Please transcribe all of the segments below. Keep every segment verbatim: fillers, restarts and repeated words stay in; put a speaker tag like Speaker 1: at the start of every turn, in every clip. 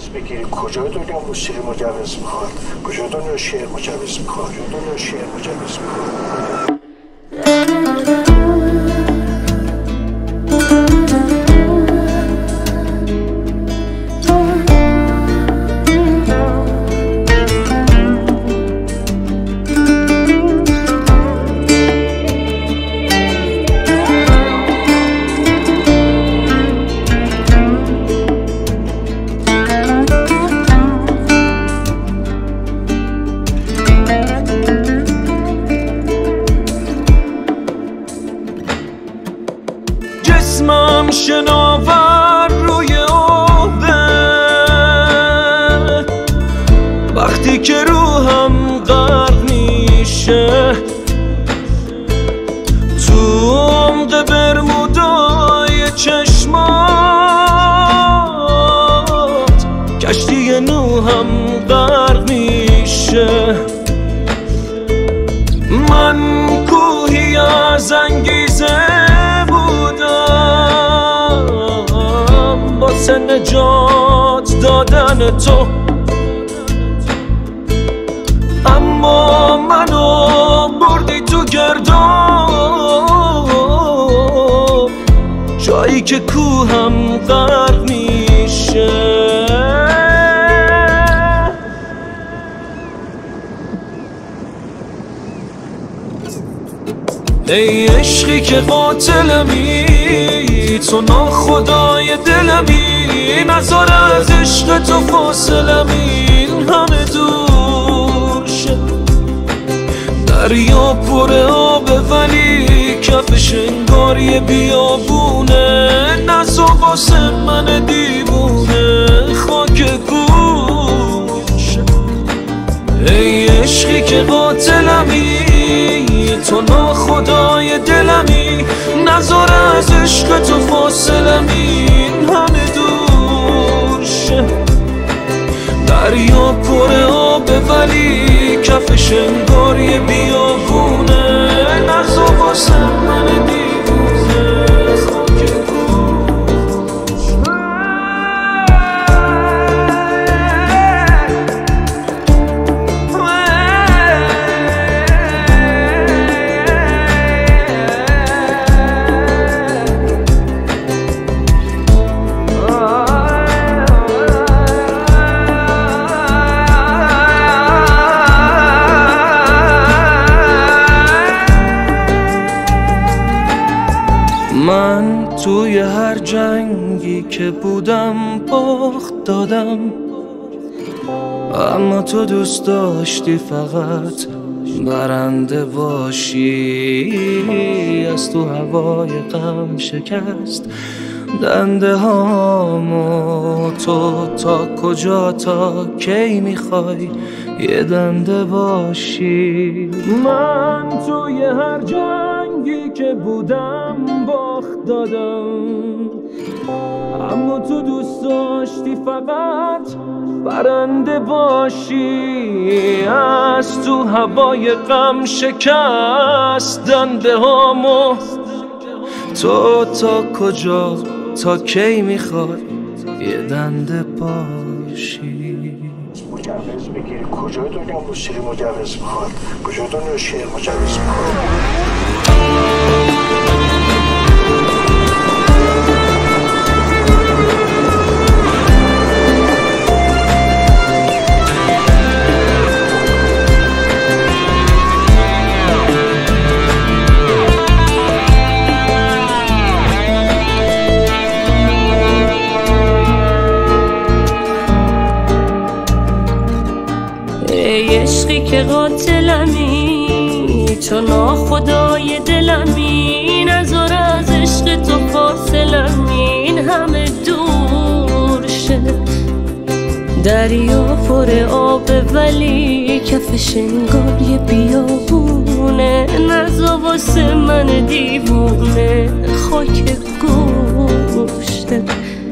Speaker 1: بگیری کجای دنیا موسیقی مجوز میخواد، کجای دنیا شعر مجوز میخواد، کجای دنیا شعر مجوز میخواد.
Speaker 2: جسمم شناور روی آبه، وقتی که روحم غرق میشه تو عمق برمودای چشمات، کشتی نوحم غرق میشه. من کوهی از انگیزه واسه نجات دادن تو، اما منو بردی تو گرداب، جایی که کوهم غرق میشه. ای عشقی که قاتلمی، تو ناخدای دلمی، نذار از عشق تو فاصلمی این همه دور شه. دریا پر آبه ولی کفش انگار یه بیابونه، نزا واسه من دیوونه خاک گوش. ای عشقی که قاتلمی، تو ناخدای دلمی، نذار از عشق تو فاصلمی این همه دور شه. دریا پر آبه ولی کفش انگار یه بیابونه، نذار واسه من دیوونه خاک گوش. من توی هر جنگی که بودم باخت دادم، اما تو دوست داشتی فقط برنده باشی. از تو هوای غم شکست دنده هامو، تو تا کجا تا کی میخوای یه دنده باشی. من توی هر جنگی که بودم باخت دادم، اما تو دوست داشتی فقط برنده باشی. از تو هوای غم شکست دنده هامو، تو تا کجا تا کی میخوای یه دنده باشی.
Speaker 1: مجوز بگیری کجای دنیا موسیقی مجوز میخواد، کجای دنیا شعر مجوز میخواد.
Speaker 3: ای عشقی که قاتلمی، تو ناخدای دلمی، نذار از عشق تو فاصلمی این همه دور شه. دریا پر آبه ولی کفش انگار یه بیابونه، نذار واسه من دیوونه خاک گوشته.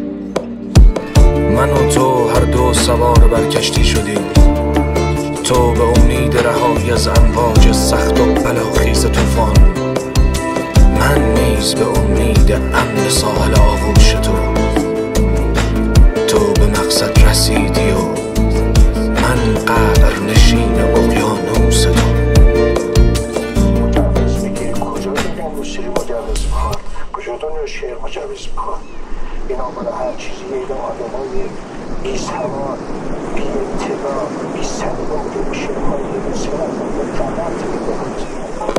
Speaker 4: من و تو هر دو سوار بر کشتی شدیم، تو به امید رهایی از امواج سخت و بلاخیز طوفان، من نیز به امید امن ساحل آغوش تو. تو به مقصد رسیدی و من قبر نشین اقیانوس تو.
Speaker 1: مجوز میگیر کجا بگم موسیقی مجوز میخواد، کجا دنیا شعر مجوز میخواد. این آمال هر چیزی ایده آدم های بی سواد، بی اطلاع، بی سنگاه، شعرهای موسیقی از آن به فقط میده.